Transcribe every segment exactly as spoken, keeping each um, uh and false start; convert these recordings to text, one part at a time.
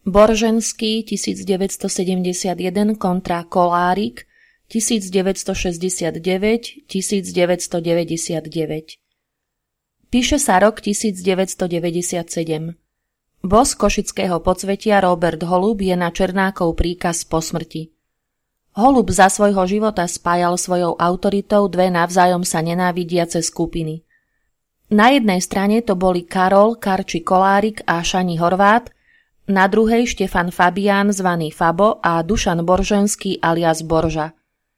Boržanský tisícdeväťstosedemdesiatjeden kontra Kolárik tisícdeväťstošesťdesiatdeväť tisícdeväťstodeväťdesiatdeväť. Píše sa rok tisícdeväťstodeväťdesiatsedem. Boss košického podsvetia Robert Holub je na Černákov príkaz po smrti. Holub za svojho života spájal svojou autoritou dve navzájom sa nenávidiace skupiny. Na jednej strane to boli Karol Karči Kolárik a Šani Horvát, na druhej Štefan Fabián zvaný Fabo a Dušan Boržanský alias Borža.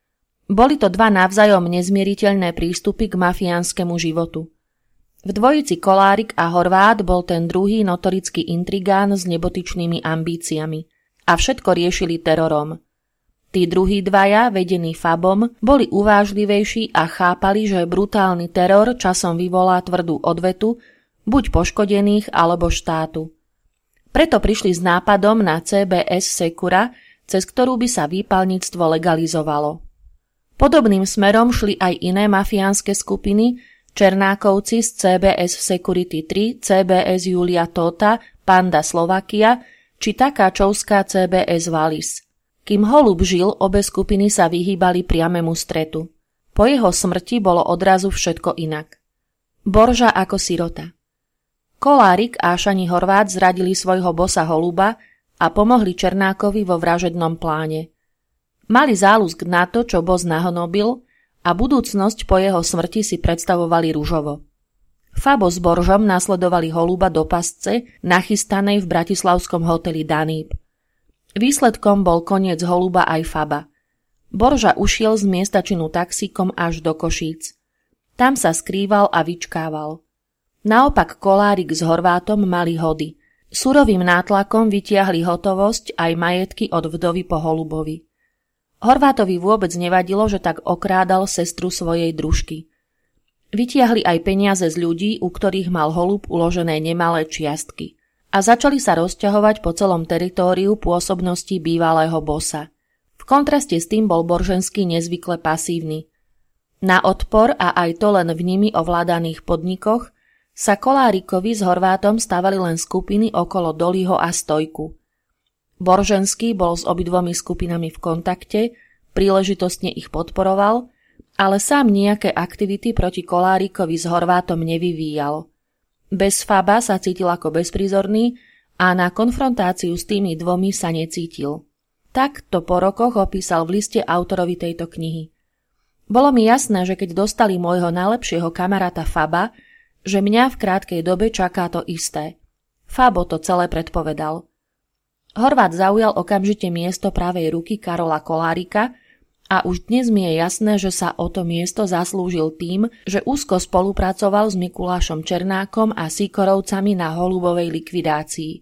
Boli to dva navzájom nezmieriteľné prístupy k mafiánskemu životu. V dvojici Kolárik a Horvát bol ten druhý notorický intrigán s nebotičnými ambíciami a všetko riešili terorom. Tí druhí dvaja, vedení Fabom, boli uvážlivejší a chápali, že brutálny teror časom vyvolá tvrdú odvetu, buď poškodených alebo štátu. Preto prišli s nápadom na cé bé es Secura, cez ktorú by sa výpalníctvo legalizovalo. Podobným smerom šli aj iné mafiánske skupiny, Černákovci z cé bé es Security tri, cé bé es Julia Tota, Panda Slovakia či Takáčovská cé bé es Wallis. Kým Holub žil, obe skupiny sa vyhýbali priamému stretu. Po jeho smrti bolo odrazu všetko inak. Borža ako sirota. Kolárik a Šani Horvát zradili svojho bossa Holuba a pomohli Černákovi vo vražednom pláne. Mali záľusk na to, čo boss nahonobil, a budúcnosť po jeho smrti si predstavovali ružovo. Fabo s Boržom nasledovali Holuba do pasce, nachystanej v bratislavskom hoteli Daníb. Výsledkom bol koniec Holuba aj Faba. Borža ušiel z miesta činu taxíkom až do Košíc. Tam sa skrýval a vyčkával. Naopak Kolárik s Horvátom mali hody. Surovým nátlakom vytiahli hotovosť aj majetky od vdovy po Holubovi. Horvátovi vôbec nevadilo, že tak okrádal sestru svojej družky. Vytiahli aj peniaze z ľudí, u ktorých mal Holub uložené nemalé čiastky a začali sa rozťahovať po celom teritóriu pôsobnosti bývalého bossa. V kontraste s tým bol Boržanský nezvykle pasívny. Na odpor a aj to len v nimi ovládaných podnikoch sa Kolárikovi s Horvátom stavali len skupiny okolo Doliho a Stojku. Boržanský bol s obidvomi skupinami v kontakte, príležitostne ich podporoval, ale sám nejaké aktivity proti Kolárikovi s Horvátom nevyvíjal. Bez Faba sa cítil ako bezprizorný a na konfrontáciu s tými dvomi sa necítil. Tak to po rokoch opísal v liste autorovi tejto knihy. Bolo mi jasné, že keď dostali môjho najlepšieho kamaráta Faba, že mňa v krátkej dobe čaká to isté. Fabo to celé predpovedal. Horvát zaujal okamžite miesto pravej ruky Karola Kolárika a už dnes mi je jasné, že sa o to miesto zaslúžil tým, že úzko spolupracoval s Mikulášom Černákom a Sýkorovcami na Holubovej likvidácii.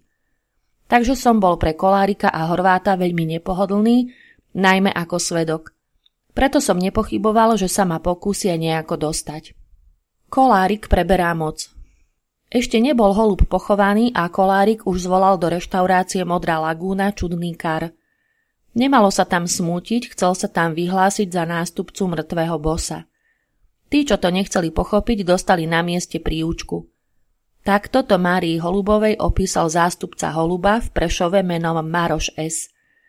Takže som bol pre Kolárika a Horváta veľmi nepohodlný, najmä ako svedok. Preto som nepochyboval, že sa ma pokúsia nejako dostať. Kolárik preberá moc. Ešte nebol Holub pochovaný a Kolárik už zvolal do reštaurácie Modrá lagúna čudný kar. Nemalo sa tam smútiť, chcel sa tam vyhlásiť za nástupcu mŕtvého bossa. Tí, čo to nechceli pochopiť, dostali na mieste príučku. Takto to Márii Holubovej opísal zástupca Holuba v Prešove menom Maroš S.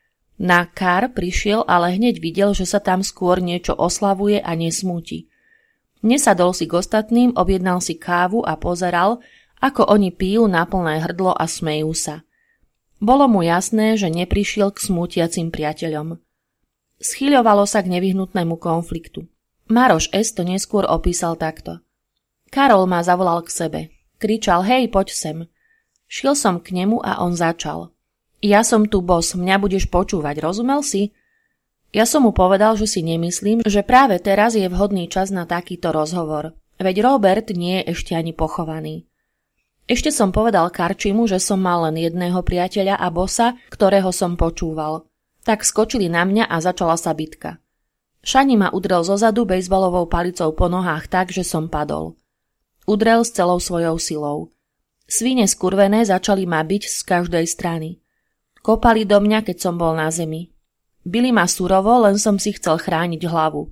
Na kar prišiel, ale hneď videl, že sa tam skôr niečo oslavuje a nesmúti. Nesadol si k ostatným, objednal si kávu a pozeral, ako oni pijú na plné hrdlo a smejú sa. Bolo mu jasné, že neprišiel k smútiacim priateľom. Schyľovalo sa k nevyhnutnému konfliktu. Maroš S. to neskôr opísal takto. Karol ma zavolal k sebe. Kričal, hej, poď sem. Šiel som k nemu a on začal. Ja som tu boss, mňa budeš počúvať, rozumel si? Ja som mu povedal, že si nemyslím, že práve teraz je vhodný čas na takýto rozhovor. Veď Robert nie je ešte ani pochovaný. Ešte som povedal Karčimu, že som mal len jedného priateľa a bossa, ktorého som počúval. Tak skočili na mňa a začala sa bitka. Šani ma udrel zozadu bejzbalovou palicou po nohách tak, že som padol. Udrel s celou svojou silou. Svine skurvené začali ma biť z každej strany. Kopali do mňa, keď som bol na zemi. Bili ma surovo, len som si chcel chrániť hlavu.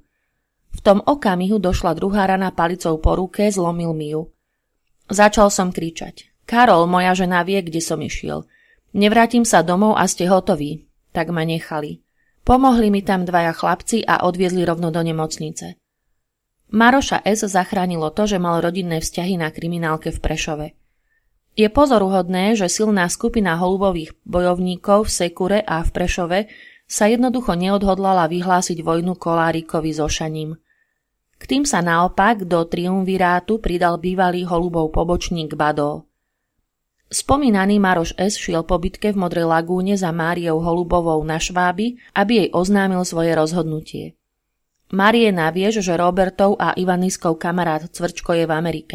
V tom okamihu došla druhá rana palicou po ruke, zlomil mi ju. Začal som kričať. Karol, moja žena vie, kde som išiel. Nevrátim sa domov a ste hotoví. Tak ma nechali. Pomohli mi tam dvaja chlapci a odviezli rovno do nemocnice. Maroša S. zachránilo to, že mal rodinné vzťahy na kriminálke v Prešove. Je pozoruhodné, že silná skupina holubových bojovníkov v Sekure a v Prešove sa jednoducho neodhodlala vyhlásiť vojnu Kolárikovi so Šaním. K tým sa naopak do triumvirátu pridal bývalý holubov pobočník Badó. Spomínaný Maroš S. šiel po bitke v Modrej lagúne za Máriou Holubovou na Šváby, aby jej oznámil svoje rozhodnutie. Márie navieš, že Robertov a Ivaniskov kamarát Cvrčko je v Amerike.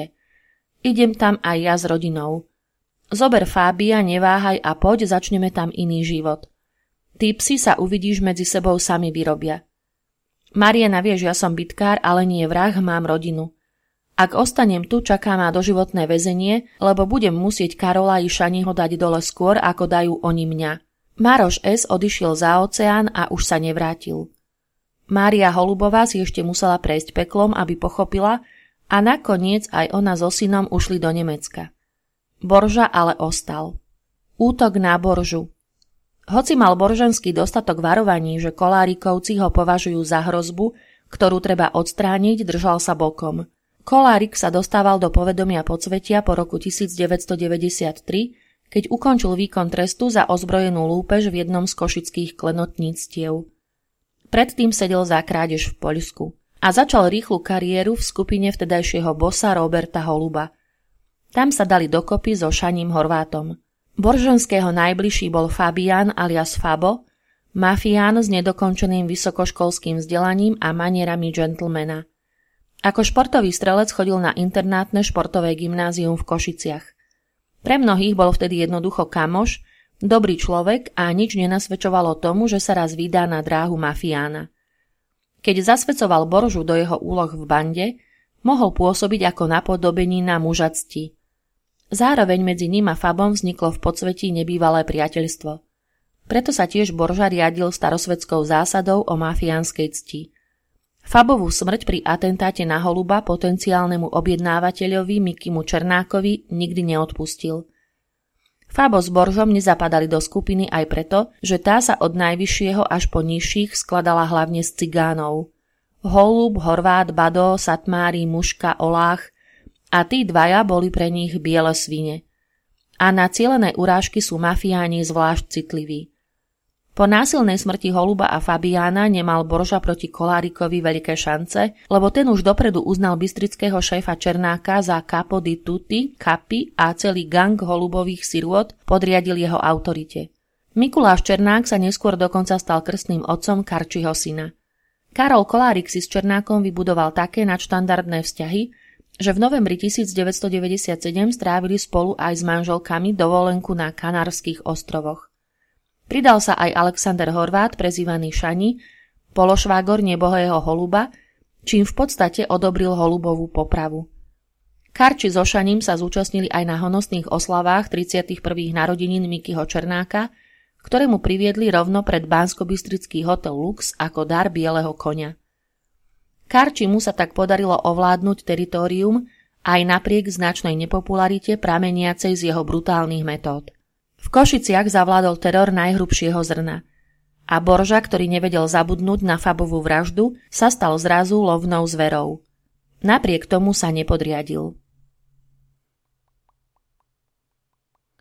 Idem tam aj ja s rodinou. Zober Fábia, neváhaj a poď, začneme tam iný život. Tí psi sa uvidíš medzi sebou sami vyrobia. Márie navieš, ja som bitkár, ale nie vrah, mám rodinu. Ak ostanem tu, čaká ma doživotné väzenie, lebo budem musieť Karola i Šaniho dať dole skôr, ako dajú oni mňa. Maroš S. odišiel za oceán a už sa nevrátil. Mária Holubová si ešte musela prejsť peklom, aby pochopila, a nakoniec aj ona so synom ušli do Nemecka. Borža ale ostal. Útok na Boržu. Hoci mal Boržanský dostatok varovaní, že Kolárikovci ho považujú za hrozbu, ktorú treba odstrániť, držal sa bokom. Kolárik sa dostával do povedomia podsvetia po roku tisícdeväťstodeväťdesiattri, keď ukončil výkon trestu za ozbrojenú lúpež v jednom z košických klenotníctiev. Predtým sedel za krádež v Poľsku a začal rýchlu kariéru v skupine vtedajšieho bossa Roberta Holuba. Tam sa dali dokopy so Šaním Horvátom. Boržanského najbližší bol Fabián alias Fabo, mafián s nedokončeným vysokoškolským vzdelaním a manierami gentlemana. Ako športový strelec chodil na internátne športové gymnázium v Košiciach. Pre mnohých bol vtedy jednoducho kamoš, dobrý človek a nič nenasvedčovalo tomu, že sa raz vydá na dráhu mafiána. Keď zasvedcoval Boržu do jeho úloh v bande, mohol pôsobiť ako napodobenina muža cti. Zároveň medzi ním a Fabom vzniklo v podsvetí nebývalé priateľstvo. Preto sa tiež Borža riadil starosvetskou zásadou o mafiánskej cti. Fabovú smrť pri atentáte na Holuba potenciálnemu objednávateľovi Mikimu Černákovi nikdy neodpustil. Fabo s Boržom nezapadali do skupiny aj preto, že tá sa od najvyššieho až po nižších skladala hlavne z cigánov. Holub, Horvát, Badó, Satmári, Muška, Olách a tí dvaja boli pre nich biele svine. A na cielené urážky sú mafiáni zvlášť citliví. Po násilnej smrti Holuba a Fabiána nemal Borža proti Kolárikovi veľké šance, lebo ten už dopredu uznal bystrického šéfa Černáka za capo di tutti, kapi a celý gang holubových sirôt podriadil jeho autorite. Mikuláš Černák sa neskôr dokonca stal krstným otcom Karčiho syna. Karol Kolárik si s Černákom vybudoval také nadštandardné vzťahy, že v novembri tisícdeväťstodeväťdesiatsedem strávili spolu aj s manželkami dovolenku na Kanárskych ostrovoch. Pridal sa aj Alexander Horvát, prezývaný Šani, pološvágor nebohého Holuba, čím v podstate odobril Holubovú popravu. Karči so Šaním sa zúčastnili aj na honosných oslavách tridsiatych prvých narodenín Mikyho Černáka, ktoré mu priviedli rovno pred banskobystrický hotel Lux ako dar bieleho koňa. Karčimu sa tak podarilo ovládnuť teritórium aj napriek značnej nepopularite prameniacej z jeho brutálnych metód. V Košiciach zavládol teror najhrubšieho zrna a Borža, ktorý nevedel zabudnúť na Fabovú vraždu, sa stal zrazu lovnou zverou. Napriek tomu sa nepodriadil.